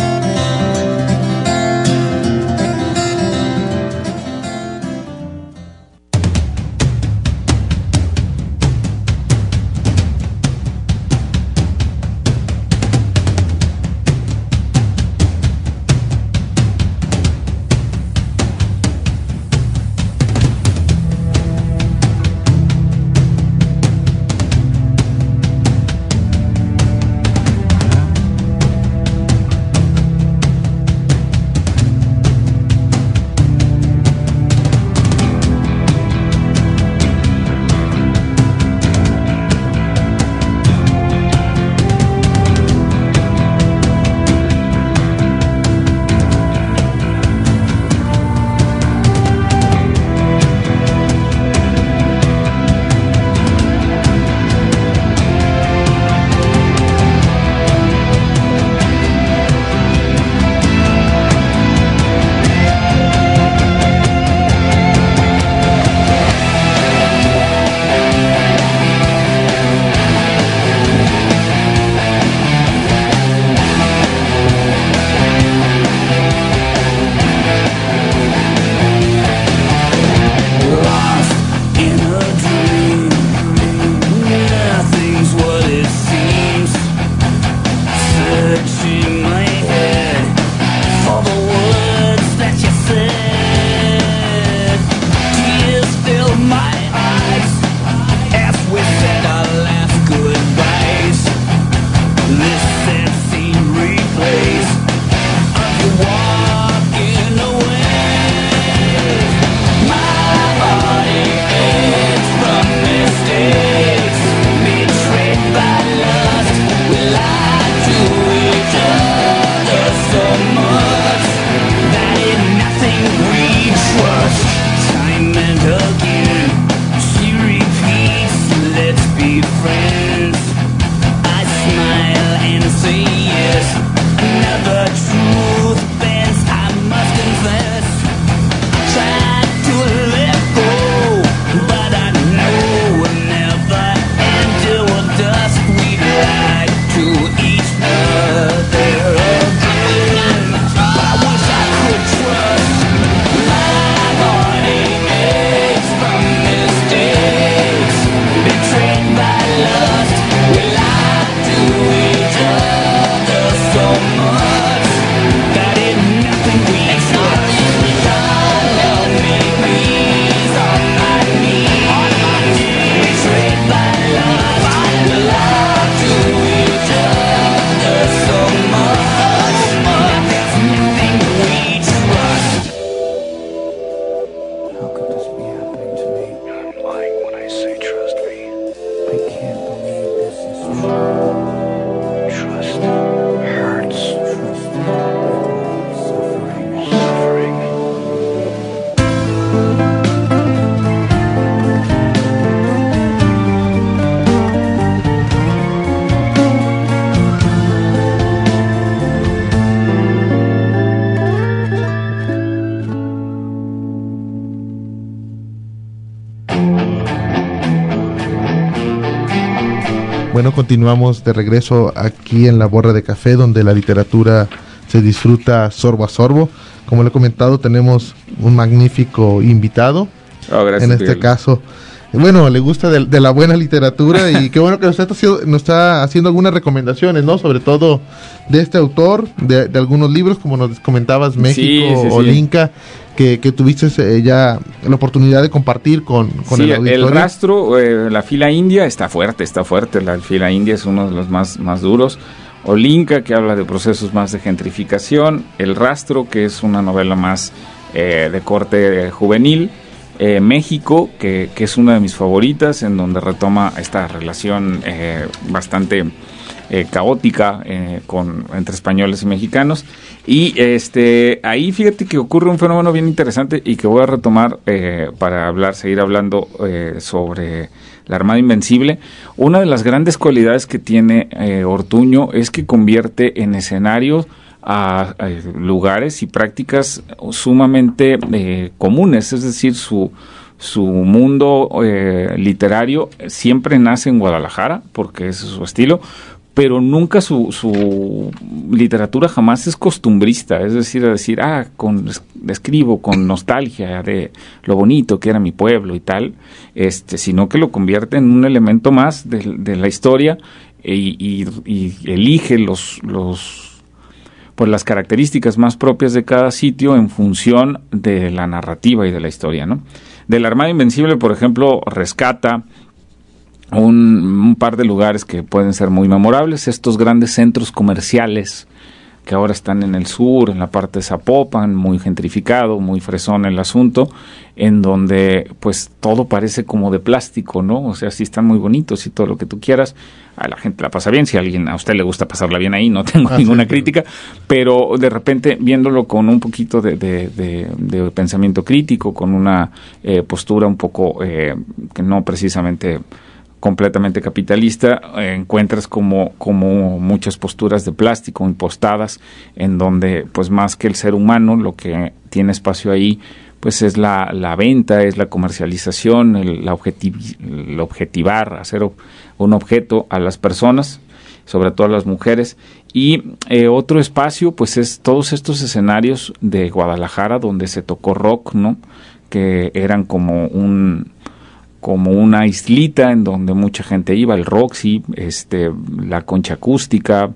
Bueno, continuamos de regreso aquí en la Borra de Café, donde la literatura se disfruta sorbo a sorbo. Como le he comentado, tenemos un magnífico invitado. Oh, gracias, en este Miguel. caso, bueno, le gusta de, de la buena literatura y qué bueno que nos está, haciendo, nos está haciendo algunas recomendaciones, ¿no? Sobre todo de este autor, de, de algunos libros, como nos comentabas, México Sí, sí, o sí. Linca, que, que tuviste eh, ya la oportunidad de compartir con, con Sí, el auditorio. el rastro, eh, la fila india está fuerte, está fuerte. La fila india es uno de los más, más duros. Olinka, que habla de procesos más de gentrificación. El rastro, que es una novela más eh, de corte eh, juvenil. Eh, México, que, que es una de mis favoritas, en donde retoma esta relación eh, bastante eh, caótica eh, con entre españoles y mexicanos. Y este ahí fíjate que ocurre un fenómeno bien interesante y que voy a retomar eh, para hablar, seguir hablando eh, sobre la Armada Invencible. Una de las grandes cualidades que tiene eh, Ortuño es que convierte en escenarios a, a lugares y prácticas sumamente eh, comunes, es decir, su su mundo eh, literario siempre nace en Guadalajara, porque ese es su estilo, pero nunca su, su literatura jamás es costumbrista, es decir, a decir, ah, con, escribo con nostalgia de lo bonito que era mi pueblo y tal, este, sino que lo convierte en un elemento más de, de la historia y, y, y elige los, los, pues las características más propias de cada sitio en función de la narrativa y de la historia, ¿no? De la Armada Invencible, por ejemplo, rescata un, un par de lugares que pueden ser muy memorables, estos grandes centros comerciales que ahora están en el sur, en la parte de Zapopan, muy gentrificado, muy fresón el asunto, en donde pues todo parece como de plástico, ¿no? O sea, sí están muy bonitos y todo lo que tú quieras, a la gente la pasa bien, si a alguien, a usted le gusta pasarla bien ahí, no tengo ah, ninguna sí, crítica, pero de repente viéndolo con un poquito de, de, de, de pensamiento crítico, con una eh, postura un poco eh, que no precisamente completamente capitalista, eh, encuentras como, como muchas posturas de plástico impostadas, en donde pues más que el ser humano, lo que tiene espacio ahí pues es la, la venta, es la comercialización, el, la objetiv- el objetivar, hacer ob- un objeto a las personas, sobre todo a las mujeres. Y eh, otro espacio pues es todos estos escenarios de Guadalajara donde se tocó rock, ¿no? Que eran como un como una islita en donde mucha gente iba, el Roxy, este, la Concha Acústica,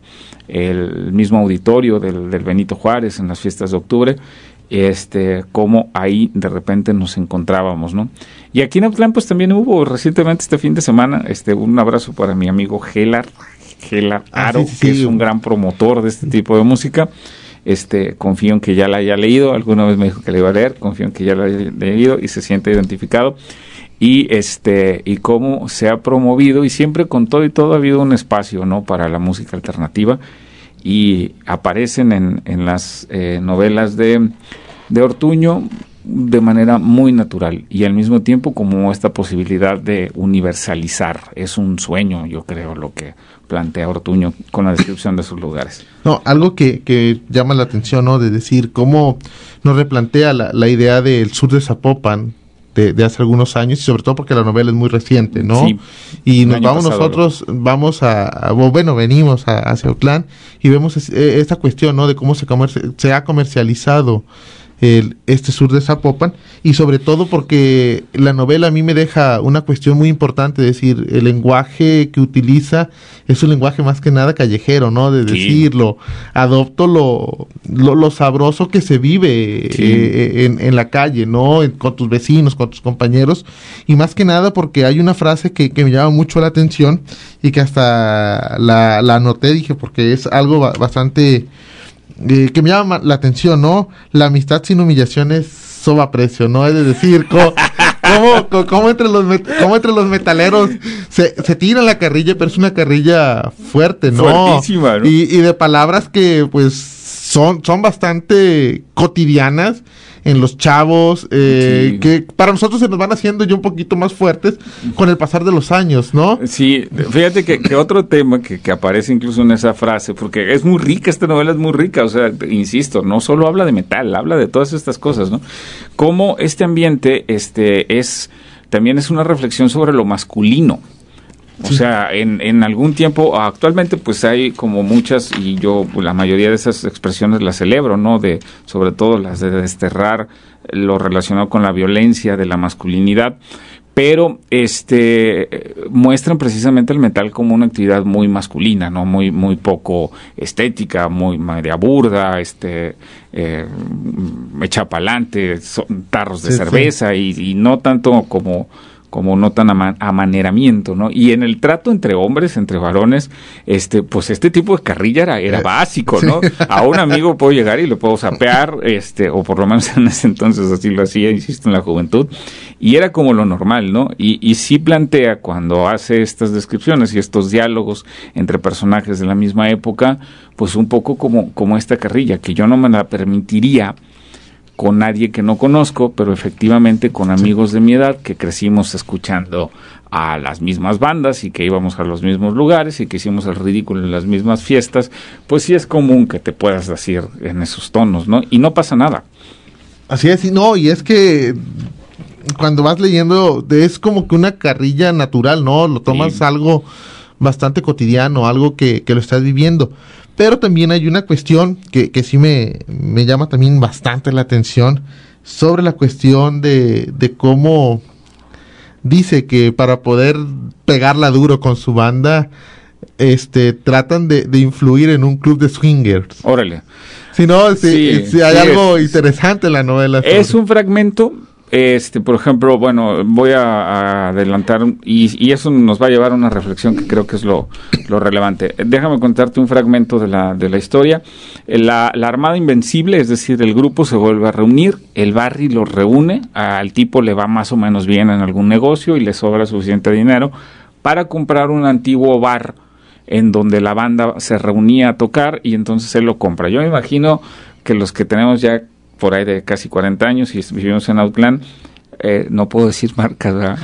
el mismo auditorio del, del Benito Juárez en las fiestas de octubre, este, como ahí de repente nos encontrábamos, ¿no? Y aquí en Autlán pues también hubo recientemente este fin de semana, este, un abrazo para mi amigo Gelar, Gelar Aro, ah, sí, sí, que sí. es un gran promotor de este tipo de música. Este, confío en que ya la haya leído, alguna vez me dijo que la iba a leer, confío en que ya la haya leído y se siente identificado. Y este y cómo se ha promovido, y siempre con todo y todo ha habido un espacio, ¿no?, para la música alternativa, y aparecen en, en las eh, novelas de, de Ortuño de manera muy natural, y al mismo tiempo como esta posibilidad de universalizar. Es un sueño, yo creo, lo que plantea Ortuño con la descripción de sus lugares. No, algo que, que llama la atención, ¿no?, de decir cómo nos replantea la, la idea del sur de Zapopan, De, de hace algunos años, y sobre todo porque la novela es muy reciente, ¿no? Sí, y nos vamos pasado, nosotros, ¿no? vamos a, a, bueno, venimos a, hacia Autlán y vemos es, eh, esta cuestión, ¿no?, de cómo se, comerci- se ha comercializado el, este sur de Zapopan, y sobre todo porque la novela a mí me deja una cuestión muy importante, es decir, el lenguaje que utiliza es un lenguaje más que nada callejero, ¿no?, de sí. decirlo, adopto lo, lo, lo sabroso que se vive sí. eh, en, en la calle, ¿no?, en, con tus vecinos, con tus compañeros, y más que nada porque hay una frase que, que me llama mucho la atención y que hasta la, la anoté, dije, porque es algo ba- bastante... Eh, que me llama la atención, ¿no? La amistad sin humillaciones soba precio, ¿no? Es decir, ¿cómo, cómo, cómo, entre, los met- cómo entre los metaleros se, se tira la carrilla, pero es una carrilla fuerte, ¿no? Fuertísima, ¿no? Y, y de palabras que, pues, son, son bastante cotidianas en los chavos, eh, sí. que para nosotros se nos van haciendo ya un poquito más fuertes con el pasar de los años, ¿no? Sí, fíjate que, que otro tema que, que aparece incluso en esa frase, porque es muy rica, esta novela es muy rica, o sea, insisto, no solo habla de metal, habla de todas estas cosas, ¿no? Cómo este ambiente este es también es una reflexión sobre lo masculino. O sí. sea, en, en algún tiempo, actualmente pues hay como muchas, y yo la mayoría de esas expresiones las celebro, ¿no? De, sobre todo las de desterrar lo relacionado con la violencia de la masculinidad, pero este muestran precisamente el metal como una actividad muy masculina, ¿no? Muy, muy poco estética, muy media burda, este, eh, echa pa'lante, son tarros de sí, cerveza, sí. Y, y no tanto como como no tan ama- amaneramiento, ¿no? Y en el trato entre hombres, entre varones, este, pues este tipo de carrilla era, era básico, ¿no? A un amigo puedo llegar y lo puedo sapear, este, o por lo menos en ese entonces así lo hacía, insisto, en la juventud, y era como lo normal, ¿no? Y, y sí plantea, cuando hace estas descripciones y estos diálogos entre personajes de la misma época, pues un poco como, como esta carrilla, que yo no me la permitiría con nadie que no conozco, pero efectivamente con amigos de mi edad que crecimos escuchando a las mismas bandas y que íbamos a los mismos lugares y que hicimos el ridículo en las mismas fiestas, pues sí es común que te puedas decir en esos tonos, ¿no? Y no pasa nada. Así es, y no, y es que cuando vas leyendo es como que una carrilla natural, ¿no? Lo tomas sí. algo bastante cotidiano, algo que, que lo estás viviendo. Pero también hay una cuestión que, que sí me, me llama también bastante la atención sobre la cuestión de, de cómo dice que para poder pegarla duro con su banda, este, tratan de, de influir en un club de swingers. Órale. Si no, si, sí, si hay sí algo es, interesante en la novela. Es sobre. Un fragmento. Este, por ejemplo, bueno, voy a, a adelantar y, y eso nos va a llevar a una reflexión que creo que es lo, lo relevante. Déjame contarte un fragmento de la, de la historia. La, la Armada Invencible, es decir, el grupo se vuelve a reunir, el Barry los reúne, al tipo le va más o menos bien en algún negocio y le sobra suficiente dinero para comprar un antiguo bar en donde la banda se reunía a tocar y entonces él lo compra. Yo me imagino que los que tenemos ya por ahí de casi cuarenta años y vivimos en Outland, eh, no puedo decir marcas, ¿verdad?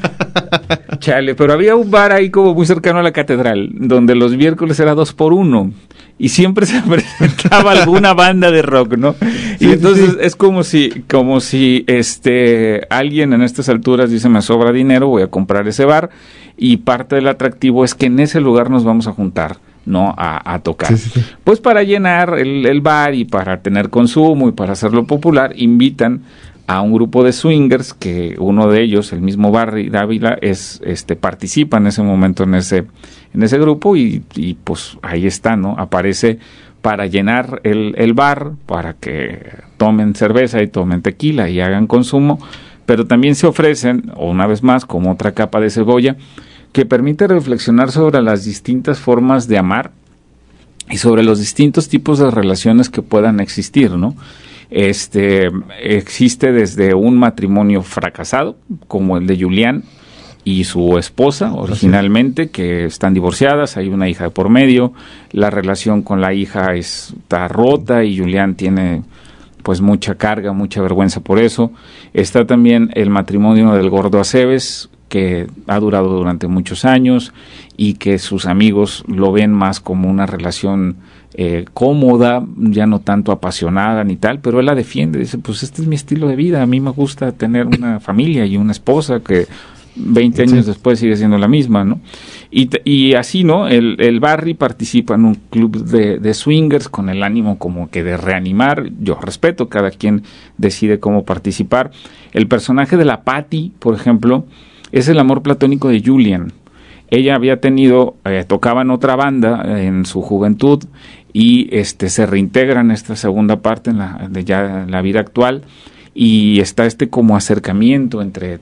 Chale, pero había un bar ahí como muy cercano a la catedral, donde los miércoles era dos por uno, y siempre se presentaba alguna banda de rock, ¿no? Sí, y entonces sí. es como si, como si este alguien en estas alturas dice, me sobra dinero, voy a comprar ese bar, y parte del atractivo es que en ese lugar nos vamos a juntar, ¿no? A, a tocar. Sí, sí, sí. Pues para llenar el, el bar y para tener consumo y para hacerlo popular, invitan a un grupo de swingers que uno de ellos, el mismo Barry Dávila, es, este, participa en ese momento en ese, en ese grupo y, y pues ahí está, ¿no? Aparece para llenar el, el bar, para que tomen cerveza y tomen tequila y hagan consumo, pero también se ofrecen, una vez más, como otra capa de cebolla, que permite reflexionar sobre las distintas formas de amar y sobre los distintos tipos de relaciones que puedan existir, ¿no? Este, existe desde un matrimonio fracasado, como el de Julián y su esposa, originalmente, que están divorciadas, hay una hija de por medio, la relación con la hija está rota y Julián tiene pues mucha carga, mucha vergüenza por eso. Está también el matrimonio del Gordo Aceves, que ha durado durante muchos años y que sus amigos lo ven más como una relación eh, cómoda, ya no tanto apasionada ni tal, pero él la defiende, dice, pues este es mi estilo de vida, a mí me gusta tener una familia y una esposa que veinte años sí. después sigue siendo la misma, ¿no? Y, y así, ¿no? El, el Barry participa en un club de, de swingers con el ánimo como que de reanimar, yo respeto, cada quien decide cómo participar. El personaje de la Patty, por ejemplo, es el amor platónico de Julian. Ella había tenido, eh, tocaba en otra banda eh, en su juventud y este se reintegra en esta segunda parte en la, de ya en la vida actual y está este como acercamiento entre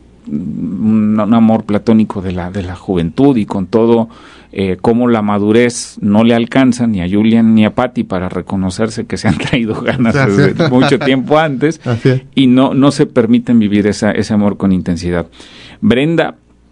un, un amor platónico de la de la juventud y con todo eh, cómo la madurez no le alcanza ni a Julian ni a Patty para reconocerse que se han traído ganas desde mucho tiempo antes y no no se permiten vivir esa, ese amor con intensidad. Brenda,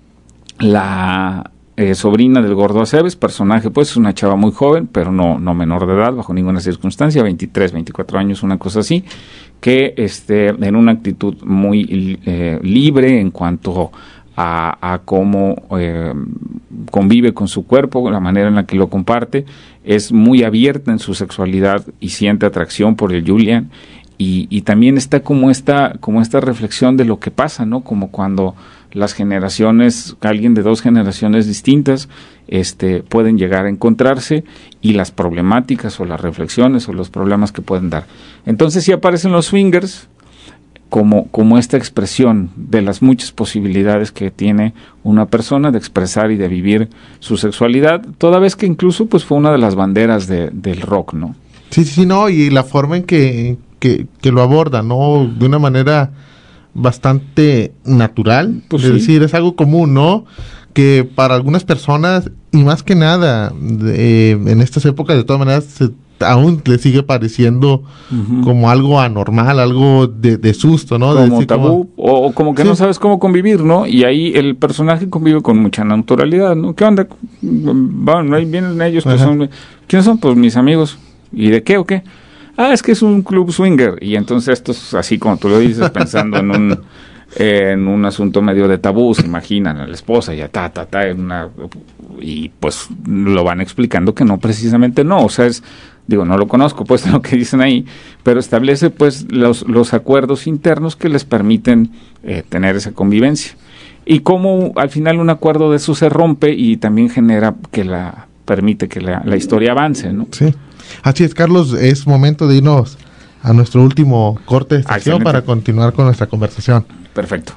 la eh, sobrina del Gordo Aceves, personaje pues es una chava muy joven, pero no, no menor de edad, bajo ninguna circunstancia, veintitrés, veinticuatro años, una cosa así, que este, en una actitud muy eh, libre en cuanto a, a cómo eh, convive con su cuerpo, la manera en la que lo comparte, es muy abierta en su sexualidad y siente atracción por el Julian, y, y también está como esta, como esta reflexión de lo que pasa, ¿no? Como cuando las generaciones, alguien de dos generaciones distintas, este, pueden llegar a encontrarse y las problemáticas o las reflexiones o los problemas que pueden dar. Entonces sí aparecen los swingers como, como esta expresión de las muchas posibilidades que tiene una persona de expresar y de vivir su sexualidad, toda vez que incluso pues fue una de las banderas de, del rock, ¿no? Sí, sí, no, y la forma en que, que, que lo aborda, ¿no? De una manera bastante natural, Pues es sí. decir, es algo común, ¿no? Que para algunas personas, y más que nada, eh, en estas épocas de todas maneras, se, aún le sigue pareciendo Ujú. como algo anormal, algo de, de susto, ¿no? De Como decir, tabú, o, o como que Sí. no sabes cómo convivir, ¿no? Y ahí el personaje convive con mucha naturalidad, ¿no? ¿Qué onda? Van, ahí vienen ellos, pues Ajá. son, ¿quiénes son? Pues mis amigos. ¿Y de qué o qué? Ah, es que es un club swinger. Y entonces esto es así como tú lo dices, pensando en un en un asunto medio de tabú, se imaginan a la esposa ya ta, ta, ta, en una, y pues lo van explicando que no, precisamente no, o sea, es, digo, no lo conozco, pues, lo que dicen ahí, pero establece, pues, los, los acuerdos internos que les permiten eh, tener esa convivencia. Y cómo al final un acuerdo de eso se rompe y también genera que la, permite que la, la historia avance, ¿no? Sí, así es, Carlos, es momento de irnos a nuestro último corte de Ah, sección excelente. para continuar con nuestra conversación. Perfecto.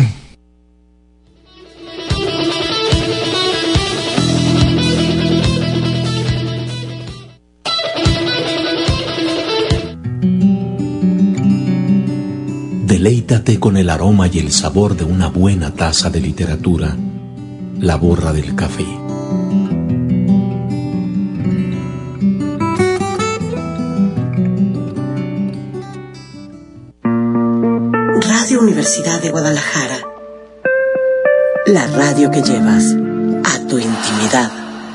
Deleítate con el aroma y el sabor de una buena taza de literatura. La borra del café. Radio Universidad de Guadalajara. La radio que llevas a tu intimidad.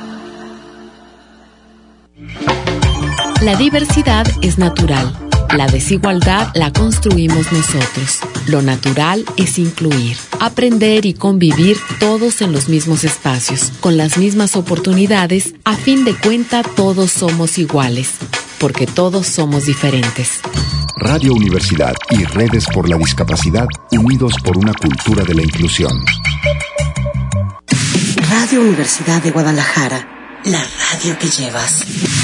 La diversidad es natural. La desigualdad la construimos nosotros. Lo natural es incluir, aprender y convivir todos en los mismos espacios, con las mismas oportunidades. A fin de cuentas, todos somos iguales, porque todos somos diferentes. Radio Universidad y Redes por la Discapacidad, unidos por una cultura de la inclusión. Radio Universidad de Guadalajara. La radio que llevas.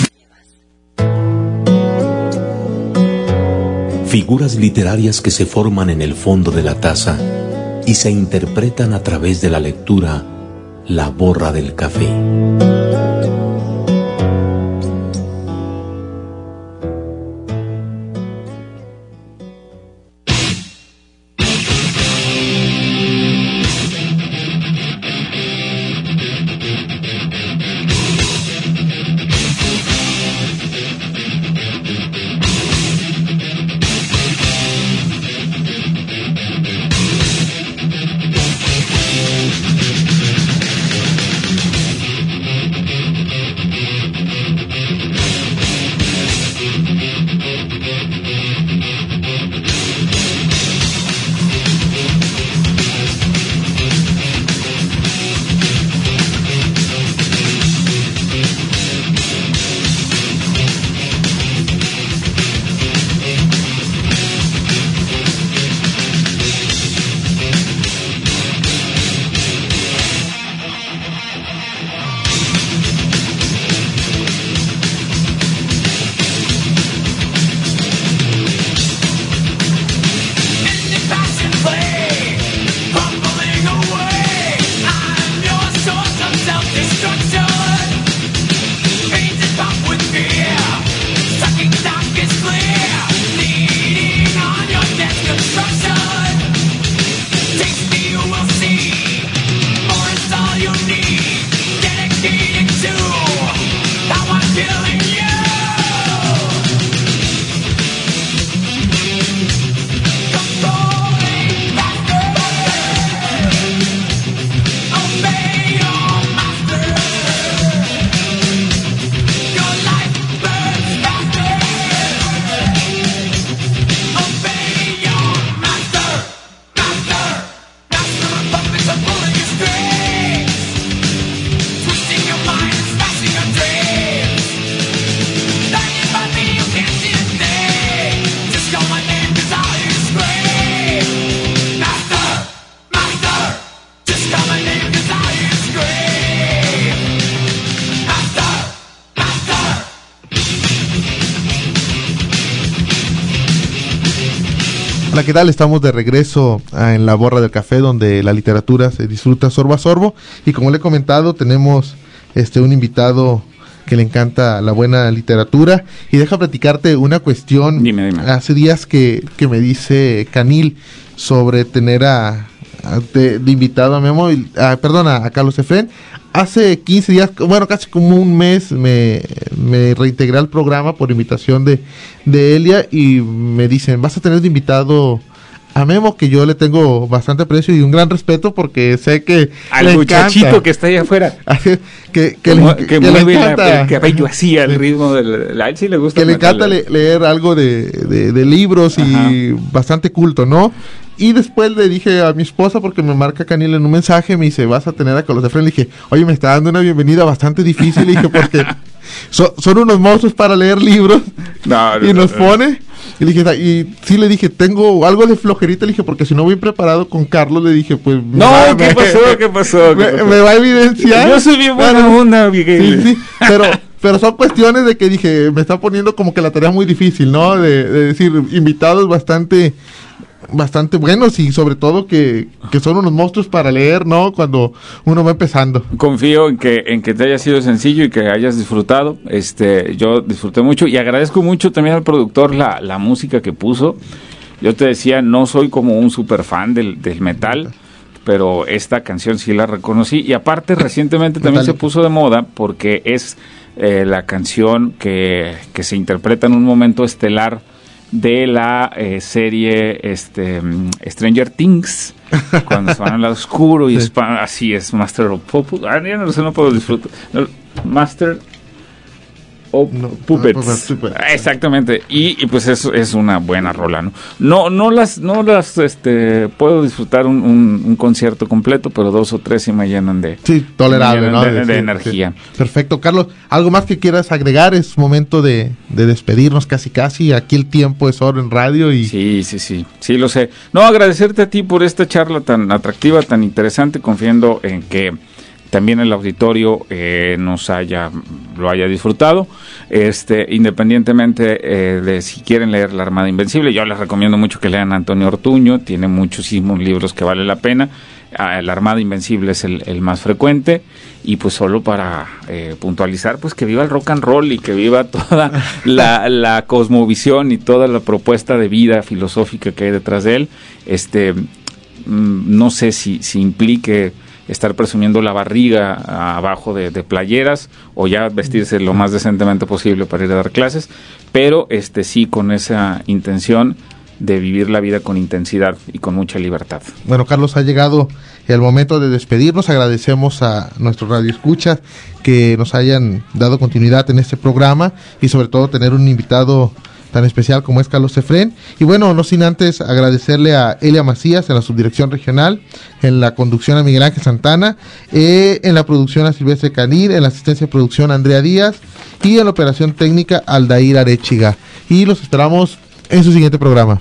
Figuras literarias que se forman en el fondo de la taza y se interpretan a través de la lectura. La borra del café. Hola, ¿qué tal? Estamos de regreso ah, en la borra del café, donde la literatura se disfruta sorbo a sorbo. Y como le he comentado, tenemos este un invitado que le encanta la buena literatura. Y deja platicarte una cuestión. Dime, dime. Hace días que, que me dice Canil sobre tener a, a de, de invitado a Memo, y, a, perdón, a, a Carlos Efrén. Hace quince días, bueno, casi como un mes, me, me reintegré al programa por invitación de, de Elia, y me dicen, vas a tener de invitado a Memo, que yo le tengo bastante aprecio y un gran respeto, porque sé que al le muchachito encanta. Que está allá afuera, que, que, que, le, que, que que mueve le la, encanta, el cabello así al ritmo del, a él sí le gusta, que le encanta le, leer algo de, de, de libros. Ajá. Y bastante culto, ¿no? Y después le dije a mi esposa, porque me marca Canil en un mensaje, me dice, vas a tener a Carlos Efrén. Le dije, oye, me está dando una bienvenida bastante difícil. Le dije, porque so, son unos monstruos para leer libros. No, no, y nos no, no. pone. Y le dije, y sí le dije, tengo algo de flojerita. Le dije, porque si no voy preparado con Carlos, le dije, pues. No, va, ¿qué, me, pasó? ¿Qué pasó? ¿Qué me, pasó? Me va a evidenciar. Yo soy bien buena onda, Miguel. Sí, sí, pero. Pero son cuestiones de que dije, me está poniendo como que la tarea muy difícil, ¿no? De, de decir, invitados bastante bastante buenos, y sobre todo que, que son unos monstruos para leer, ¿no? Cuando uno va empezando. Confío en que en que te haya sido sencillo y que hayas disfrutado. Este, yo disfruté mucho y agradezco mucho también al productor la, la música que puso. Yo te decía, no soy como un super fan del, del metal, pero esta canción sí la reconocí, y aparte recientemente también se puso de moda porque es eh, la canción que, que se interpreta en un momento estelar de la eh, serie este Stranger Things, cuando se van al lado oscuro y sí. es, así es Master of Puppets. Ah, ya no sé, no puedo disfrutar. No, Master of no, Puppets. No, exactamente. Y, y pues eso es una buena rola, ¿no? No, no las, no las, este, puedo disfrutar un, un, un concierto completo, pero dos o tres sí me llenan de, sí, tolerable, llenan ¿no? de, de, de, de sí, energía. Sí. Perfecto, Carlos. ¿Algo más que quieras agregar? Es momento de, de despedirnos casi casi. Aquí el tiempo es oro en radio y... Sí, sí, sí. Sí, lo sé. No, agradecerte a ti por esta charla tan atractiva, tan interesante, confiando en que también el auditorio eh, nos haya lo haya disfrutado, este independientemente eh, de si quieren leer La Armada Invencible. Yo les recomiendo mucho que lean a Antonio Ortuño, tiene muchísimos libros que vale la pena. Ah, La Armada Invencible es el, el más frecuente, y pues solo para eh, puntualizar, pues que viva el rock and roll y que viva toda la, la cosmovisión y toda la propuesta de vida filosófica que hay detrás de él. Este mmm, no sé si, si implique estar presumiendo la barriga abajo de, de playeras, o ya vestirse lo más decentemente posible para ir a dar clases, pero este sí con esa intención de vivir la vida con intensidad y con mucha libertad. Bueno, Carlos, ha llegado el momento de despedirnos. Agradecemos a nuestros radioescuchas que nos hayan dado continuidad en este programa, y sobre todo tener un invitado tan especial como es Carlos Efrén. Y bueno, no sin antes agradecerle a Elia Macías en la subdirección regional, en la conducción a Miguel Ángel Santana, eh, en la producción a Silvestre Canir, en la asistencia de producción a Andrea Díaz, y en la operación técnica a Aldair Arechiga. Y los esperamos en su siguiente programa.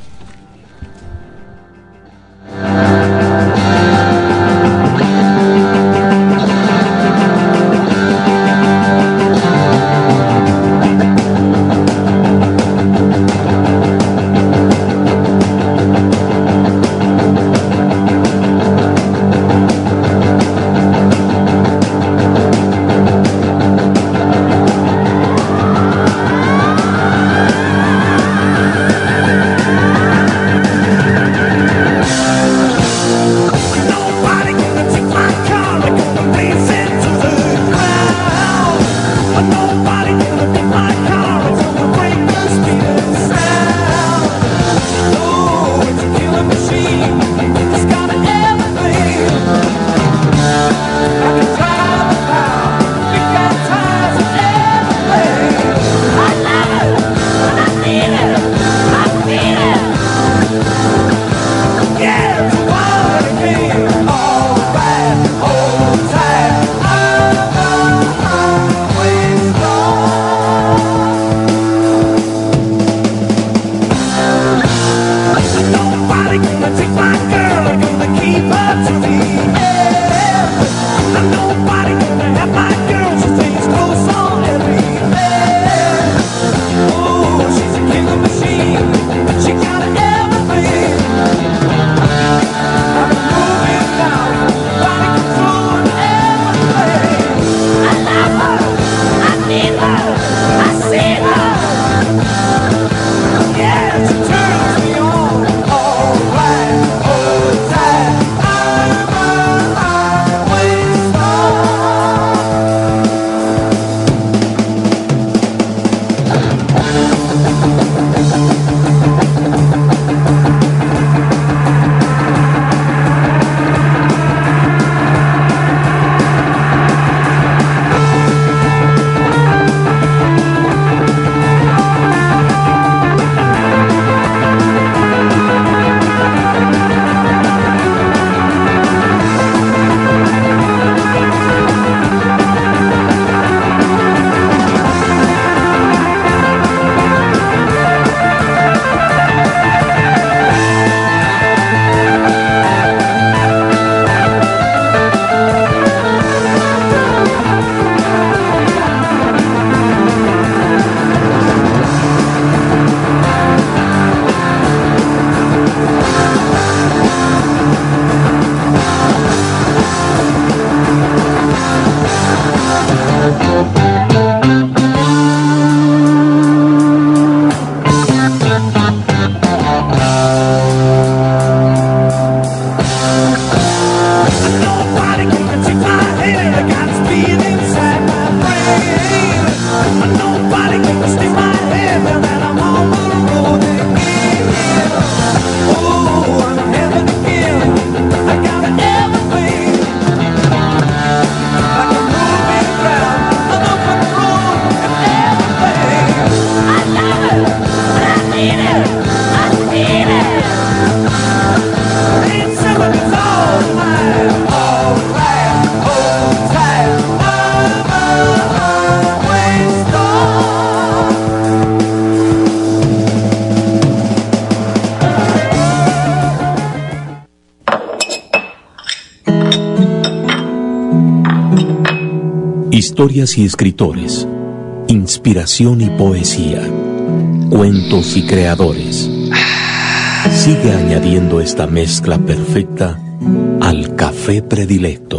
Historias y escritores, inspiración y poesía, cuentos y creadores. Sigue añadiendo esta mezcla perfecta al café predilecto.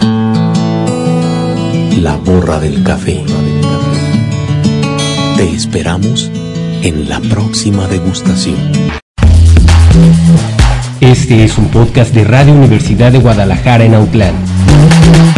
La Borra del Café. Te esperamos en la próxima degustación. Este es un podcast de Radio Universidad de Guadalajara en Autlán.